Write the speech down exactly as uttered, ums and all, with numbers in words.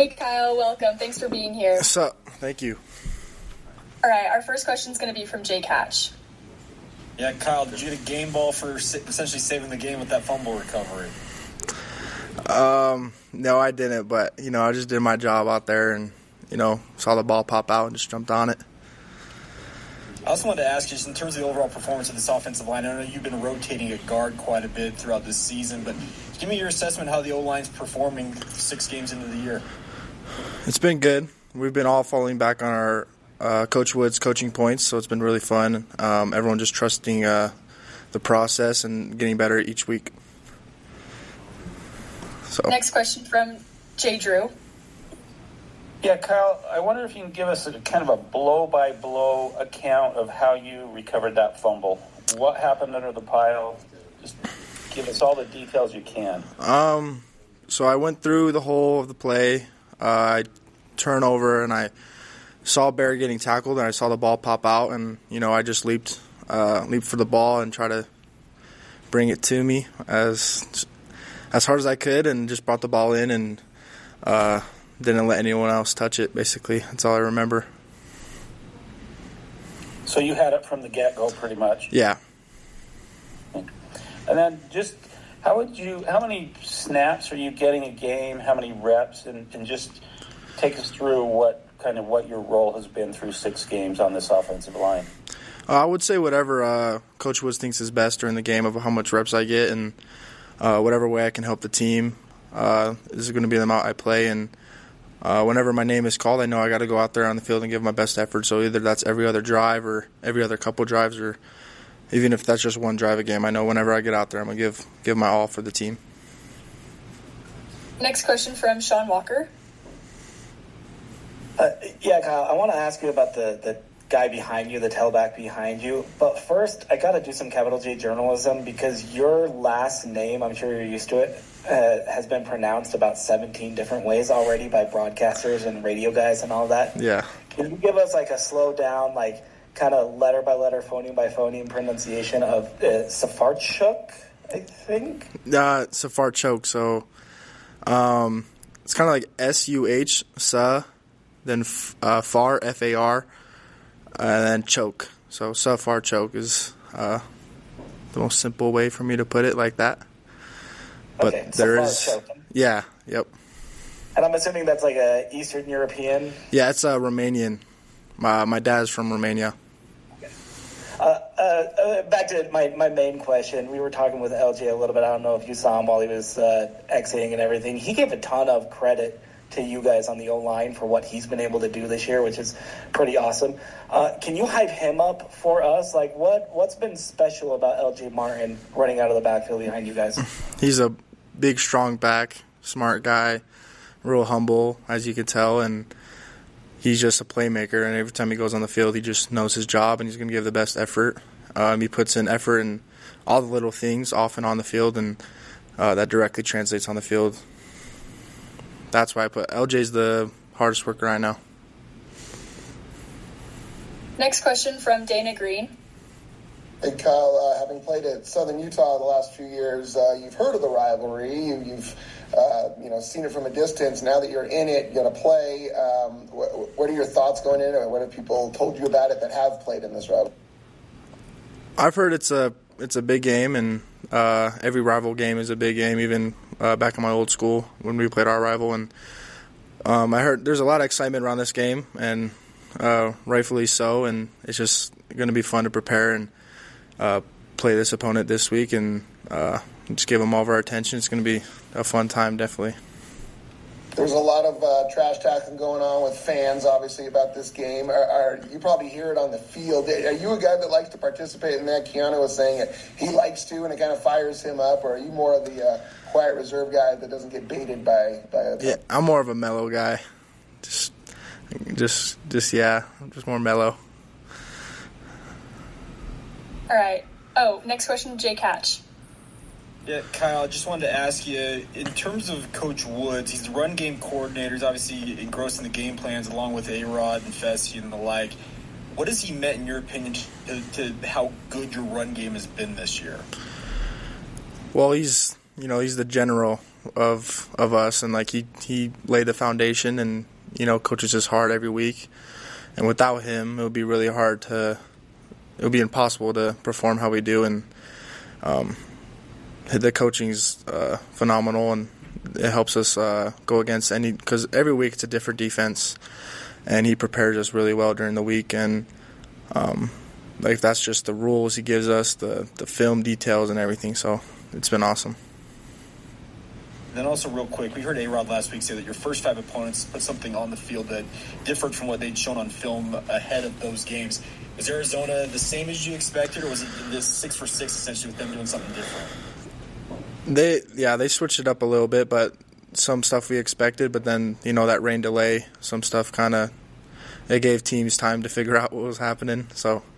Hey, Kyle. Welcome. Thanks for being here. What's up? Thank you. All right, our first question is going to be from Jake Hatch. Yeah, Kyle, did you get a game ball for essentially saving the game with that fumble recovery? Um, no, I didn't, but, you know, I just did my job out there and, you know, saw the ball pop out and just jumped on it. I also wanted to ask you, just in terms of the overall performance of this offensive line, I know you've been rotating at guard quite a bit throughout this season, but give me your assessment of how the O-line's performing six games into the year. It's been good. We've been all falling back on our uh, Coach Wood's coaching points, so it's been really fun. Um, everyone just trusting uh, the process and getting better each week. So. Next question from Jay Drew. Yeah, Kyle, I wonder if you can give us a kind of a blow-by-blow account of how you recovered that fumble. What happened under the pile? Just give us all the details you can. Um, so I went through the whole of the play. Uh, I turned over, and I saw Barry getting tackled, and I saw the ball pop out, and, you know, I just leaped, uh, leaped for the ball and tried to bring it to me as as hard as I could and just brought the ball in and uh, – didn't let anyone else touch it, basically. That's all I remember. So you had it from the get-go pretty much? Yeah. And then just how would you, how many snaps are you getting a game, how many reps, and, and just take us through what kind of what your role has been through six games on this offensive line? Uh, I would say whatever uh, Coach Woods thinks is best during the game of how much reps I get and uh, whatever way I can help the team uh, is going to be the amount I play. And Uh, whenever my name is called, I know I got to go out there on the field and give my best effort. So either that's every other drive or every other couple drives, or even if that's just one drive a game, I know whenever I get out there, I'm gonna give give my all for the team. Next question from Sean Walker. Uh, yeah, Kyle, I want to ask you about the, the guy behind you, the tailback behind you. But first, I got to do some capital J journalism because your last name, I'm sure you're used to it, Uh, has been pronounced about seventeen different ways already by broadcasters and radio guys and all that. Yeah. Can you give us like a slow down, like kind of letter by letter, phoneme by phoneme pronunciation of uh, Safarchuk, I think? Uh, Safarchuk. So um, it's kind of like S U H, Sa, then f- uh, Far, F A R, and then Choke. So Safarchuk is uh, the most simple way for me to put it like that. But okay, there so is, yeah, yep. And I'm assuming that's like a Eastern European? Yeah, it's uh, Romanian. My my dad's from Romania. Uh, uh, uh, back to my, my main question. We were talking with L J a little bit. I don't know if you saw him while he was uh, exiting and everything. He gave a ton of credit to you guys on the O-line for what he's been able to do this year, which is pretty awesome. Uh, can you hype him up for us? Like, what, what's been special about L J Martin running out of the backfield behind you guys? He's a big, strong back, smart guy, real humble, as you can tell, and he's just a playmaker, and every time he goes on the field, he just knows his job, and he's going to give the best effort. Um, he puts in effort in all the little things off and on the field, and uh, that directly translates on the field. That's why I put L J's the hardest worker I know. Next question from Dana Green. Hey, Kyle, uh, having played at Southern Utah the last few years, uh, you've heard of the rivalry. You, you've uh, you know seen it from a distance. Now that you're in it, you're going to play. Um, wh- what are your thoughts going in, or what have people told you about it that have played in this rivalry? I've heard it's a it's a big game, and uh, every rival game is a big game, even uh, back in my old school when we played our rival. And um, I heard there's a lot of excitement around this game, and uh, rightfully so, and it's just going to be fun to prepare and uh, play this opponent this week and uh, just give them all of our attention. It's going to be a fun time, definitely. There's a lot of uh, trash talking going on with fans, obviously, about this game. Are, are you probably hear it on the field? Are you a guy that likes to participate in that? Keanu was saying it. He likes to, and it kind of fires him up. Or are you more of the uh, quiet reserve guy that doesn't get baited by by a Yeah, I'm more of a mellow guy. Just, just, just yeah, I'm just more mellow. All right. Oh, next question, Jake Hatch. Yeah, Kyle, I just wanted to ask you, in terms of Coach Woods, he's the run game coordinator. He's obviously engrossed in the game plans along with A-Rod and Fessy and the like. What has he meant, in your opinion, to, to how good your run game has been this year? Well, he's you know, he's the general of of us, and like he he laid the foundation, and you know, coaches us hard every week. And without him, it would be really hard to. It would be impossible to perform how we do, and um, the coaching's uh, phenomenal, and it helps us uh, go against any, because every week it's a different defense, and he prepares us really well during the week, and um, like that's just the rules he gives us, the the film details and everything. So it's been awesome. And then also real quick, we heard A-Rod last week say that your first five opponents put something on the field that differed from what they'd shown on film ahead of those games. Was Arizona the same as you expected, or was it this six for six essentially with them doing something different? They yeah they switched it up a little bit, but some stuff we expected. But then you know that rain delay, some stuff kind of it gave teams time to figure out what was happening. So